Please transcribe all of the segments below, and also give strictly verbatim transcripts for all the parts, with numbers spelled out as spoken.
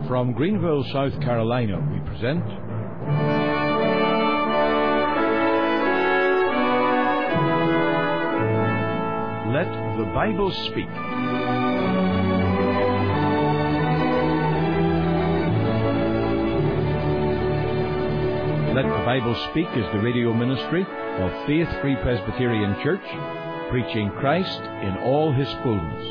From Greenville, South Carolina, we present Let the Bible Speak. Let the Bible Speak is the radio ministry of Faith Free Presbyterian Church, preaching Christ in all His fullness.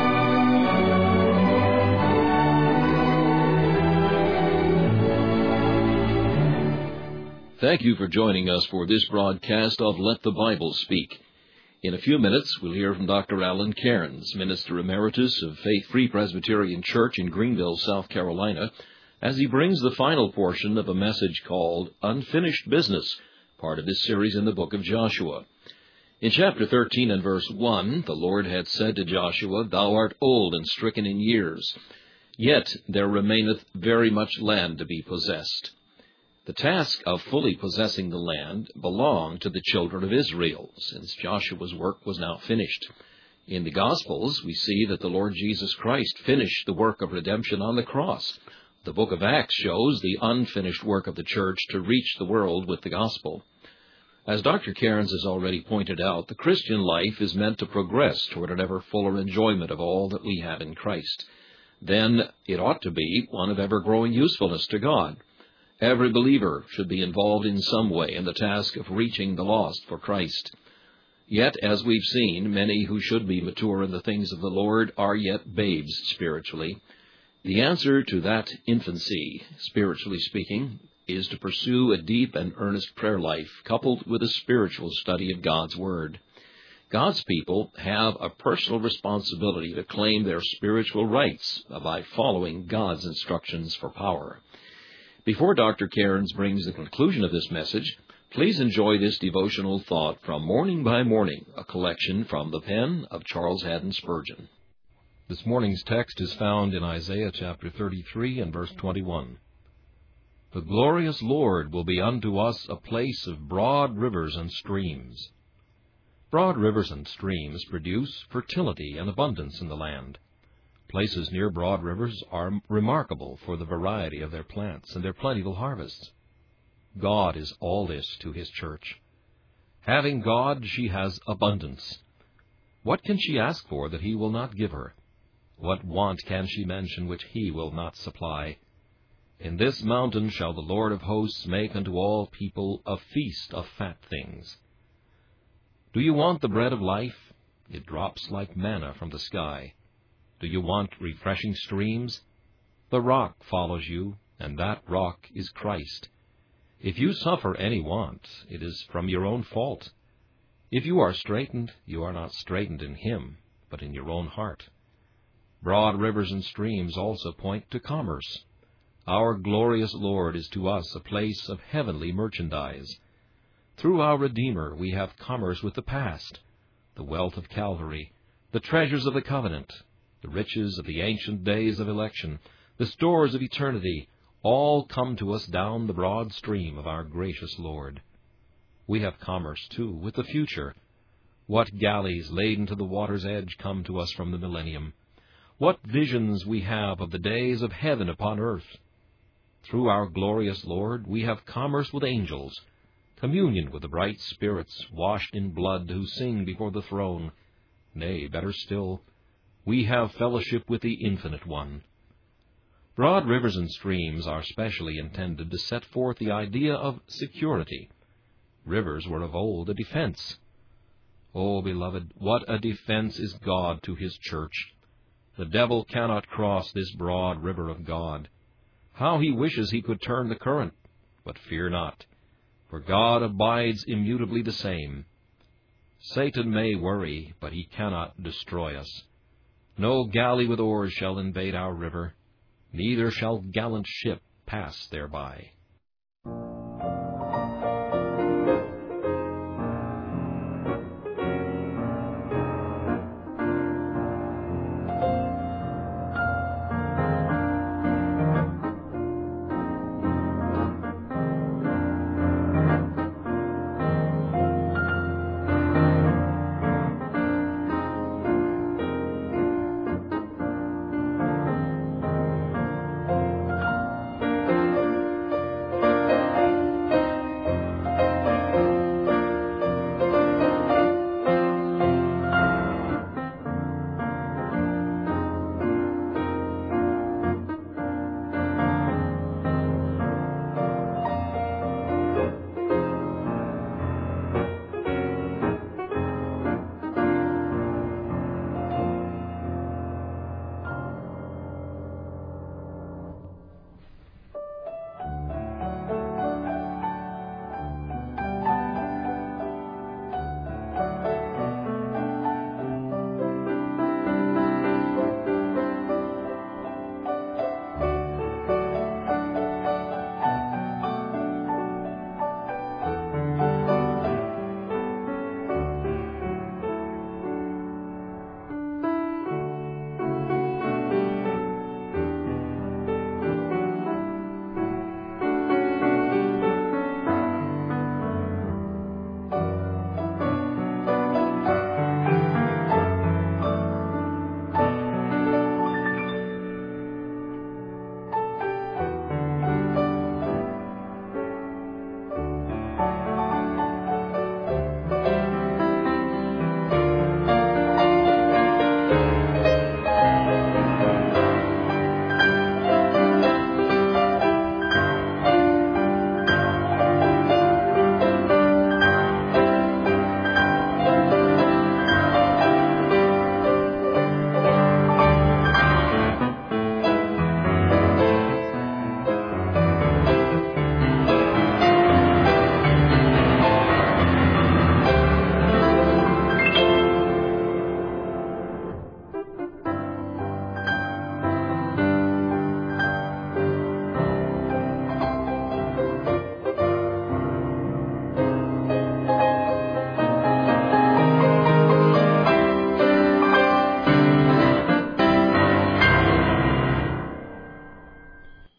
Thank you for joining us for this broadcast of Let the Bible Speak. In a few minutes, we'll hear from Doctor Alan Cairns, Minister Emeritus of Faith Free Presbyterian Church in Greenville, South Carolina, as he brings the final portion of a message called Unfinished Business, part of his series in the book of Joshua. In chapter thirteen and verse one, the Lord had said to Joshua, "Thou art old and stricken in years, yet there remaineth very much land to be possessed." The task of fully possessing the land belonged to the children of Israel, since Joshua's work was now finished. In the Gospels, we see that the Lord Jesus Christ finished the work of redemption on the cross. The book of Acts shows the unfinished work of the church to reach the world with the gospel. As Doctor Cairns has already pointed out, the Christian life is meant to progress toward an ever fuller enjoyment of all that we have in Christ. Then it ought to be one of ever-growing usefulness to God. Every believer should be involved in some way in the task of reaching the lost for Christ. Yet, as we've seen, many who should be mature in the things of the Lord are yet babes spiritually. The answer to that infancy, spiritually speaking, is to pursue a deep and earnest prayer life coupled with a spiritual study of God's Word. God's people have a personal responsibility to claim their spiritual rights by following God's instructions for power. Before Doctor Cairns brings the conclusion of this message, please enjoy this devotional thought from Morning by Morning, a collection from the pen of Charles Haddon Spurgeon. This morning's text is found in Isaiah chapter thirty-three and verse twenty-one. The glorious Lord will be unto us a place of broad rivers and streams. Broad rivers and streams produce fertility and abundance in the land. Places near broad rivers are remarkable for the variety of their plants and their plentiful harvests. God is all this to His church. Having God, she has abundance. What can she ask for that He will not give her? What want can she mention which He will not supply? In this mountain shall the Lord of hosts make unto all people a feast of fat things. Do you want the bread of life? It drops like manna from the sky. Do you want refreshing streams? The rock follows you, and that rock is Christ. If you suffer any want, it is from your own fault. If you are straitened, you are not straitened in Him, but in your own heart. Broad rivers and streams also point to commerce. Our glorious Lord is to us a place of heavenly merchandise. Through our Redeemer we have commerce with the past, the wealth of Calvary, the treasures of the covenant, the riches of the ancient days of election, the stores of eternity, all come to us down the broad stream of our gracious Lord. We have commerce, too, with the future. What galleys laden to the water's edge come to us from the millennium. What visions we have of the days of heaven upon earth. Through our glorious Lord we have commerce with angels, communion with the bright spirits washed in blood who sing before the throne. Nay, better still, we have fellowship with the Infinite One. Broad rivers and streams are specially intended to set forth the idea of security. Rivers were of old a defense. Oh, beloved, what a defense is God to His church! The devil cannot cross this broad river of God. How he wishes he could turn the current! But fear not, for God abides immutably the same. Satan may worry, but he cannot destroy us. No galley with oars shall invade our river, neither shall gallant ship pass thereby.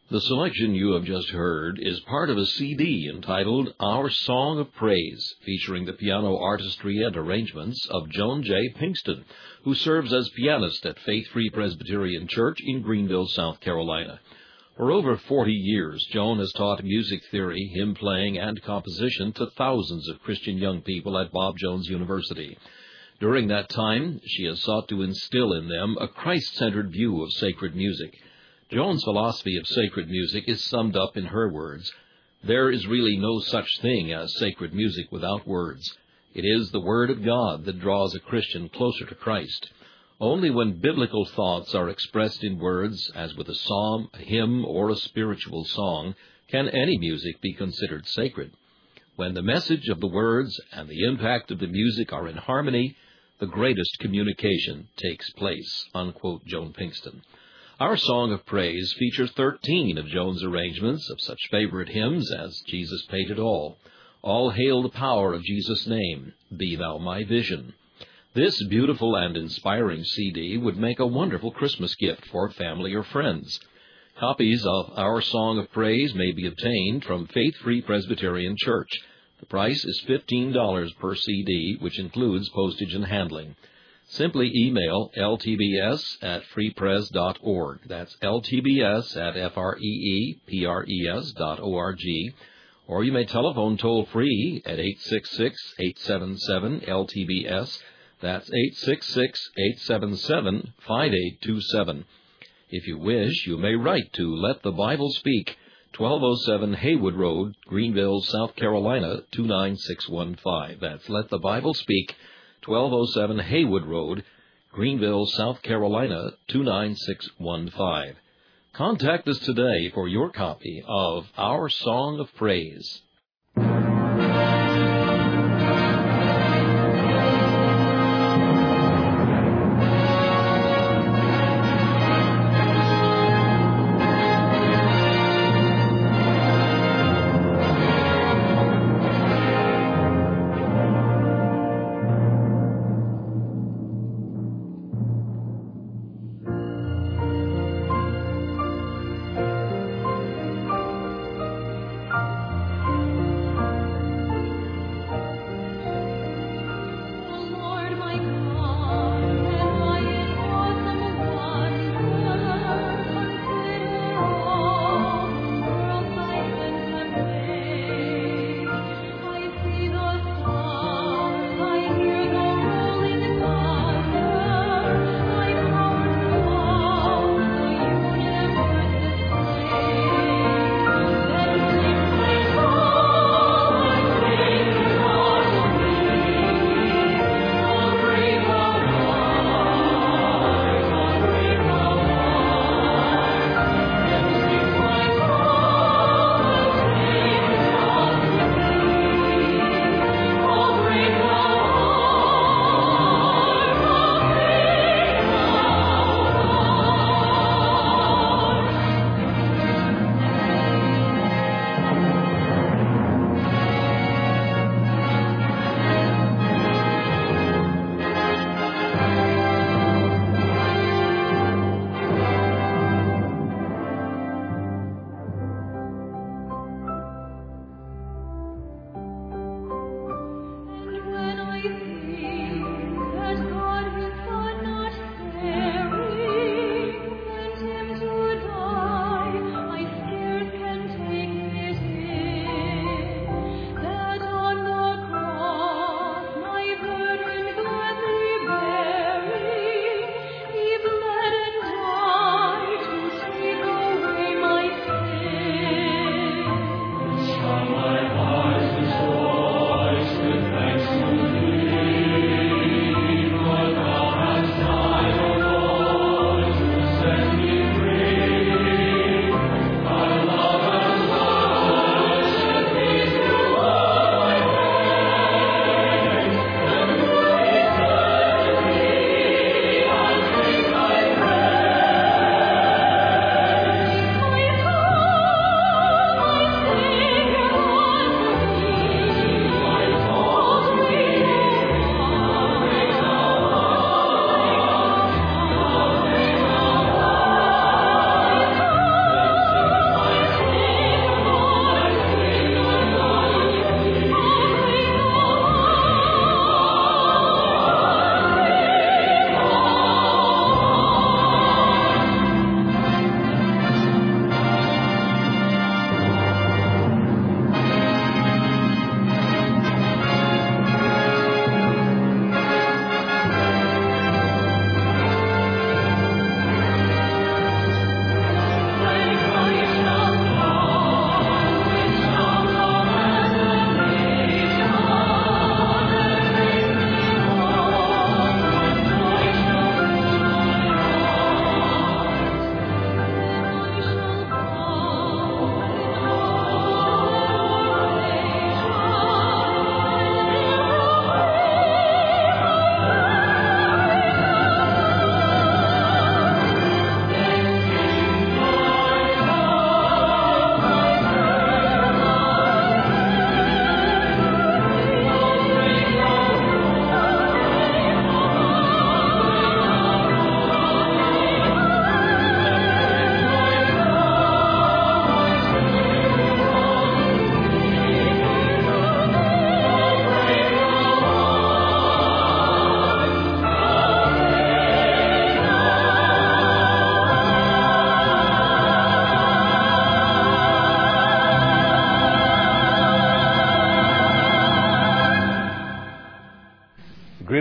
The selection you have just heard is part of a C D entitled Our Song of Praise, featuring the piano artistry and arrangements of Joan J. Pinkston, who serves as pianist at Faith Free Presbyterian Church in Greenville, South Carolina. For over forty years, Joan has taught music theory, hymn playing, and composition to thousands of Christian young people at Bob Jones University. During that time, she has sought to instill in them a Christ-centered view of sacred music. Joan's philosophy of sacred music is summed up in her words: "There is really no such thing as sacred music without words. It is the Word of God that draws a Christian closer to Christ. Only when biblical thoughts are expressed in words, as with a psalm, a hymn, or a spiritual song, can any music be considered sacred. When the message of the words and the impact of the music are in harmony, the greatest communication takes place," unquote, Joan Pinkston. Our Song of Praise features thirteen of Joan's arrangements of such favorite hymns as Jesus Paid It All, All Hail the Power of Jesus' Name, Be Thou My Vision. This beautiful and inspiring C D would make a wonderful Christmas gift for family or friends. Copies of Our Song of Praise may be obtained from Faith Free Presbyterian Church. The price is fifteen dollars per C D, which includes postage and handling. Simply email L T B S at freepres dot org. That's L T B S at F R E E P R E S dot O R G. Or you may telephone toll-free at eight six six, eight seven seven, L T B S. That's eight six six, eight seven seven, five eight two seven. If you wish, you may write to Let the Bible Speak, twelve oh seven Haywood Road, Greenville, South Carolina, two nine six one five. That's Let the Bible Speak, twelve oh seven Haywood Road, Greenville, South Carolina, two nine six one five. Contact us today for your copy of Our Song of Praise.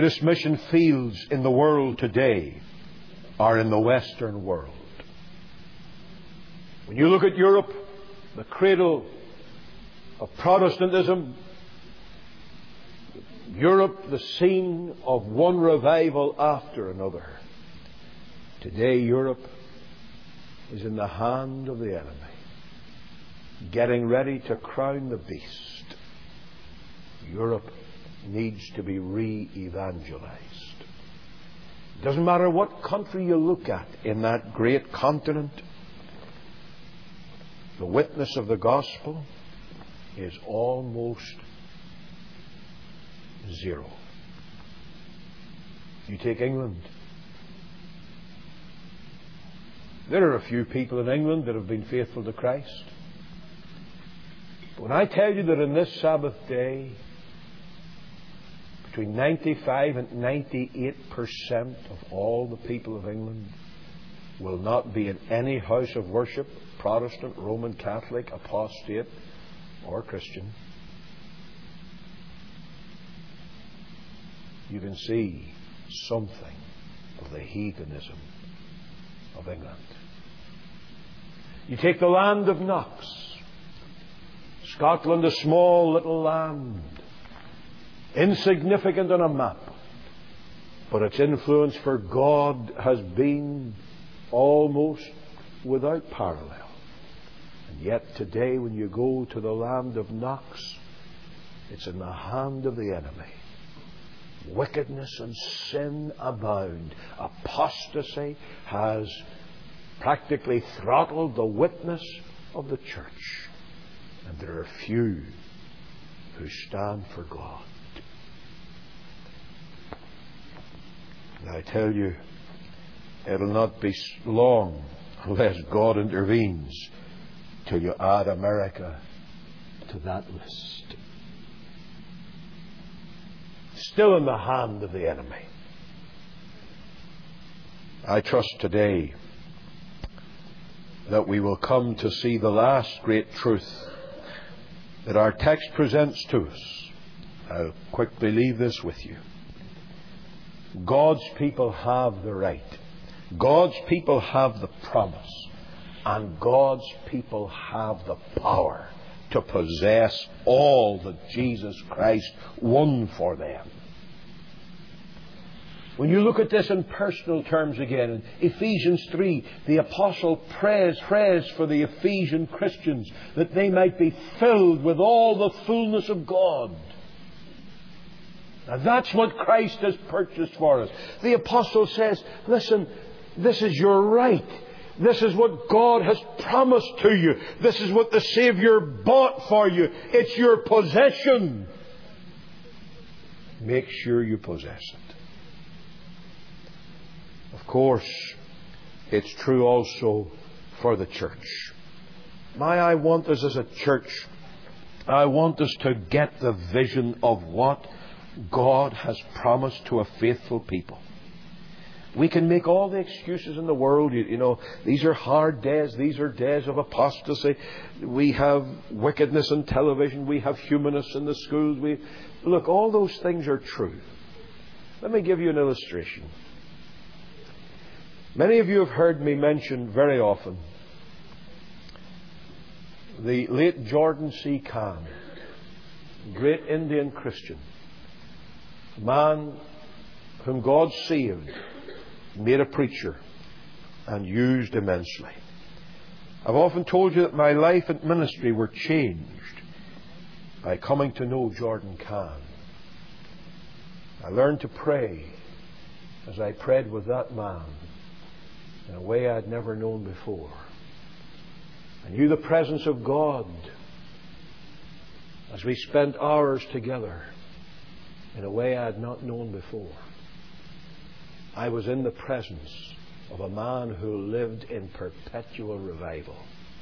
greatest mission fields in the world today are in the Western world. When you look at Europe, the cradle of Protestantism, Europe, the scene of one revival after another. Today, Europe is in the hand of the enemy, getting ready to crown the beast. Europe needs to be re-evangelized. It doesn't matter what country you look at in that great continent, the witness of the gospel is almost zero. You take England. There are a few people in England that have been faithful to Christ. But when I tell you that in this Sabbath day, between ninety-five and ninety-eight percent of all the people of England will not be in any house of worship, Protestant, Roman Catholic, apostate, or Christian, you can see something of the heathenism of England. You take the land of Knox, Scotland, a small little land, insignificant on a map, but its influence for God has been almost without parallel. And yet today, when you go to the land of Knox, it's in the hand of the enemy. Wickedness and sin abound. Apostasy has practically throttled the witness of the church. And there are few who stand for God. And I tell you, it'll not be long unless God intervenes till you add America to that list. Still in the hand of the enemy. I trust today that we will come to see the last great truth that our text presents to us. I'll quickly leave this with you. God's people have the right. God's people have the promise. And God's people have the power to possess all that Jesus Christ won for them. When you look at this in personal terms again, in Ephesians three, the apostle prays, prays for the Ephesian Christians that they might be filled with all the fullness of God. Now that's what Christ has purchased for us. The apostle says, listen, this is your right. This is what God has promised to you. This is what the Savior bought for you. It's your possession. Make sure you possess it. Of course, it's true also for the church. My, I want us as a church, I want us to get the vision of what God has promised to a faithful people. We can make all the excuses in the world. You, you know, these are hard days. These are days of apostasy. We have wickedness in television. We have humanists in the schools. We look, all those things are true. Let me give you an illustration. Many of you have heard me mention very often the late Jordan C. Kahn, great Indian Christian, a man whom God saved, made a preacher, and used immensely. I've often told you that my life and ministry were changed by coming to know Jordan Kahn. I learned to pray as I prayed with that man in a way I'd never known before. I knew the presence of God as we spent hours together in a way I had not known before. I was in the presence of a man who lived in perpetual revival.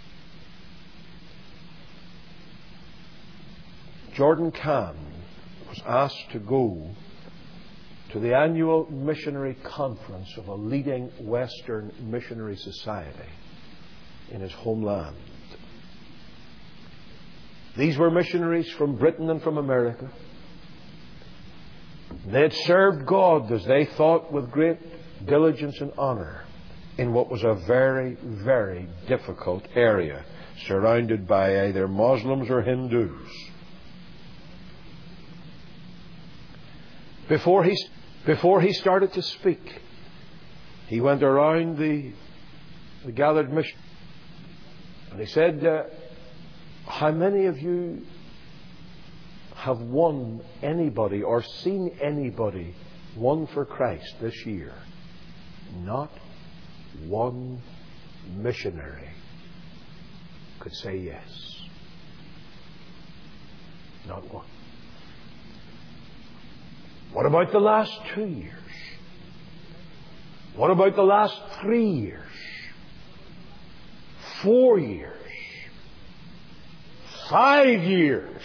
Jordan Kahn was asked to go to the annual missionary conference of a leading Western missionary society in his homeland. These were missionaries from Britain and from America. They had served God, as they thought, with great diligence and honor in what was a very, very difficult area, surrounded by either Muslims or Hindus. Before he, before he started to speak, he went around the, the gathered mission. And he said, uh, how many of you have won anybody or seen anybody won for Christ this year? Not one missionary could say yes. Not one. What about the last two years? What about the last three years? Four years? Five years?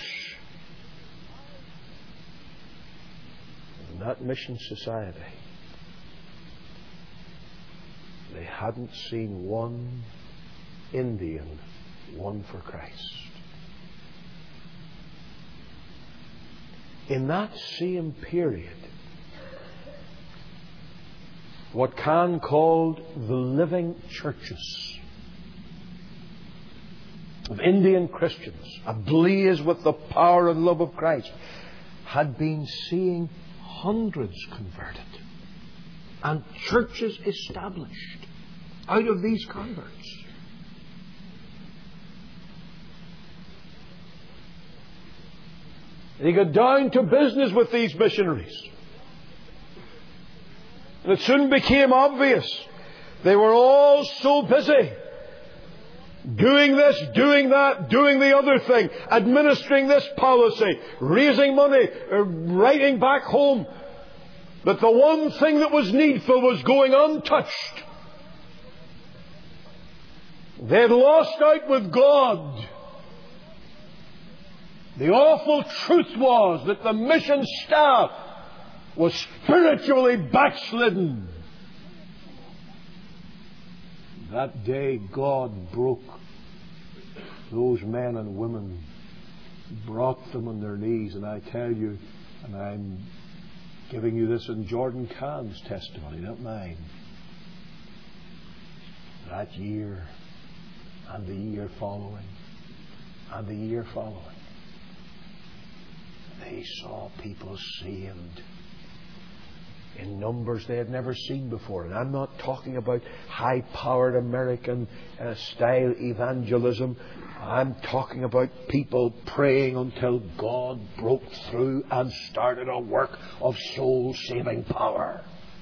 In that mission society, they hadn't seen one Indian won for Christ. In that same period, what Khan called the living churches of Indian Christians, ablaze with the power and love of Christ, had been seeing hundreds converted and churches established out of these converts. And he got down to business with these missionaries. And it soon became obvious they were all so busy doing this, doing that, doing the other thing, administering this policy, raising money, writing back home, that the one thing that was needful was going untouched. They had lost out with God. The awful truth was that the mission staff was spiritually backslidden. That day God broke those men and women, brought them on their knees, and I tell you, and I'm giving you this in Jordan Khan's testimony, not mine. That year, and the year following, and the year following, they saw people saved in numbers they had never seen before. And I'm not talking about high-powered American uh, style evangelism. I'm talking about people praying until God broke through and started a work of soul-saving power.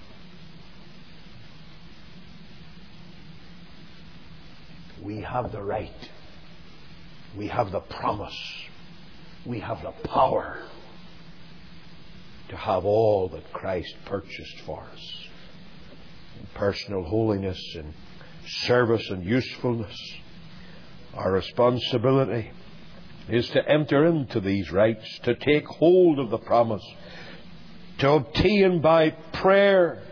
We have the right. We have the promise. We have the power to have all that Christ purchased for us. In personal holiness and service and usefulness, our responsibility is to enter into these rights, to take hold of the promise, to obtain by prayer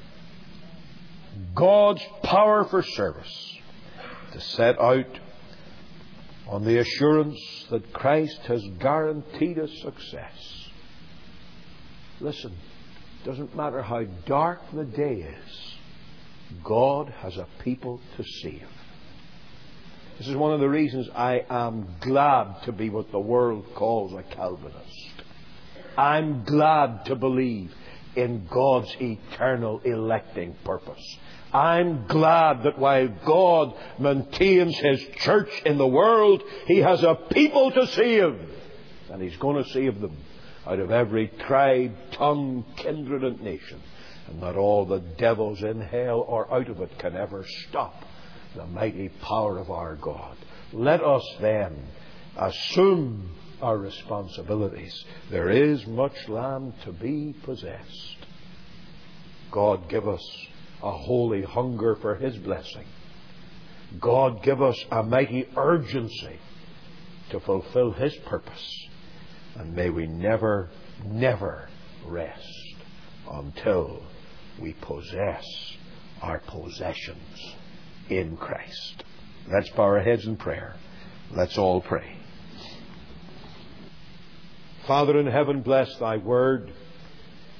God's power for service, to set out on the assurance that Christ has guaranteed us success. Listen, it doesn't matter how dark the day is, God has a people to save. This is one of the reasons I am glad to be what the world calls a Calvinist. I'm glad to believe in God's eternal electing purpose. I'm glad that while God maintains His church in the world, He has a people to save. And He's going to save them out of every tribe, tongue, kindred and nation. And that all the devils in hell or out of it can ever stop the mighty power of our God. Let us then assume our responsibilities. There is much land to be possessed. God give us a holy hunger for His blessing. God give us a mighty urgency to fulfill His purpose. And may we never, never rest until we possess our possessions in Christ. Let's bow our heads in prayer. Let's all pray. Father in heaven, bless Thy word.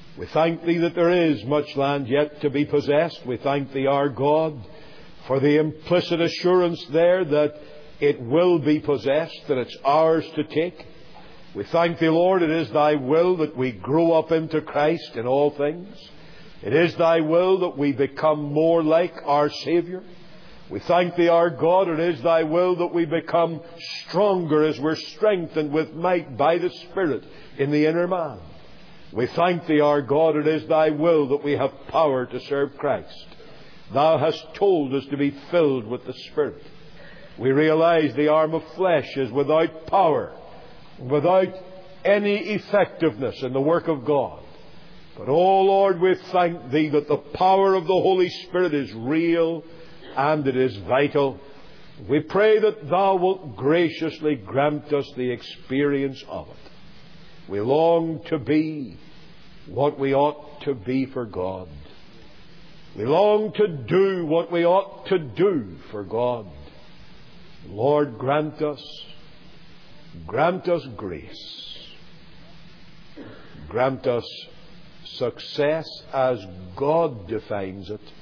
We thank Thee that there is much land yet to be possessed. We thank Thee, our God, for the implicit assurance there that it will be possessed, that it's ours to take. We thank Thee, Lord, it is Thy will that we grow up into Christ in all things. It is Thy will that we become more like our Saviour. We thank Thee, our God, it is Thy will that we become stronger as we're strengthened with might by the Spirit in the inner man. We thank Thee, our God, it is Thy will that we have power to serve Christ. Thou hast told us to be filled with the Spirit. We realize the arm of flesh is without power, without any effectiveness in the work of God. But, oh Lord, we thank Thee that the power of the Holy Spirit is real and it is vital. We pray that Thou wilt graciously grant us the experience of it. We long to be what we ought to be for God. We long to do what we ought to do for God. Lord, grant us, grant us grace. Grant us success as God defines it.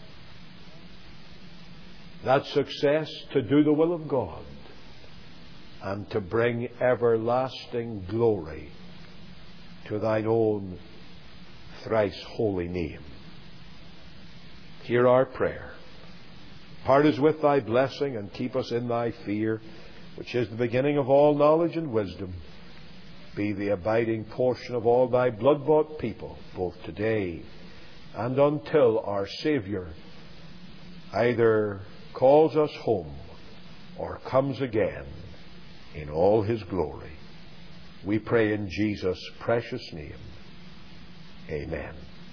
That success to do the will of God and to bring everlasting glory to Thine own thrice holy name. Hear our prayer. Part us with Thy blessing and keep us in Thy fear, which is the beginning of all knowledge and wisdom. Be the abiding portion of all Thy blood-bought people, both today and until our Saviour either calls us home or comes again in all His glory. We pray in Jesus' precious name. Amen.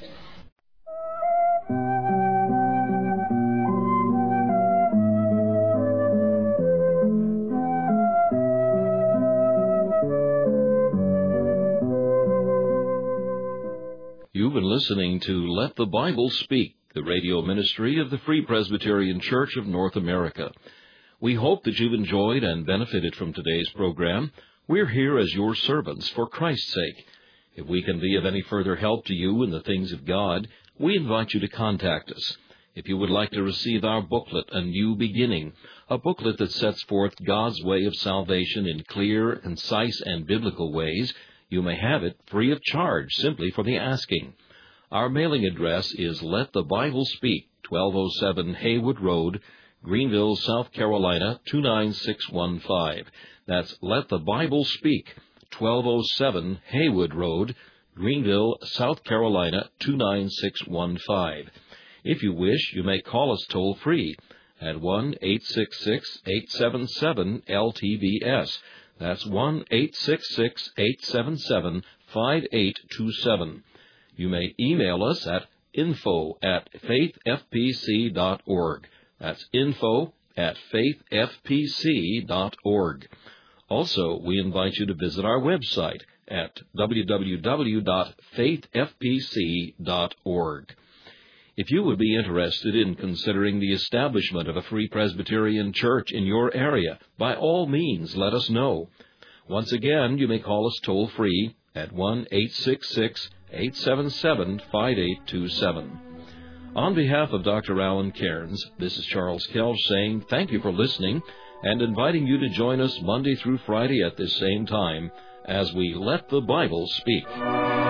You've been listening to Let the Bible Speak, the radio ministry of the Free Presbyterian Church of North America. We hope that you've enjoyed and benefited from today's program. We're here as your servants for Christ's sake. If we can be of any further help to you in the things of God, we invite you to contact us. If you would like to receive our booklet, A New Beginning, a booklet that sets forth God's way of salvation in clear, concise, and biblical ways, you may have it free of charge simply for the asking. Our mailing address is Let the Bible Speak, twelve oh seven Haywood Road, Greenville, South Carolina, two nine six one five. That's Let the Bible Speak, twelve oh seven Haywood Road, Greenville, South Carolina, two nine six one five. If you wish, you may call us toll-free at one eight six six, eight seven seven, L T B S. That's one eight six six, eight seven seven, five eight two seven. You may email us at info at faith f p c dot org. That's info at faith f p c dot org. Also, we invite you to visit our website at w w w dot faith f p c dot org. If you would be interested in considering the establishment of a Free Presbyterian Church in your area, by all means let us know. Once again, you may call us toll-free at one eight six six, eight seven seven, five eight two seven. On behalf of Doctor Alan Cairns, this is Charles Kelch saying thank you for listening and inviting you to join us Monday through Friday at this same time as we Let the Bible Speak.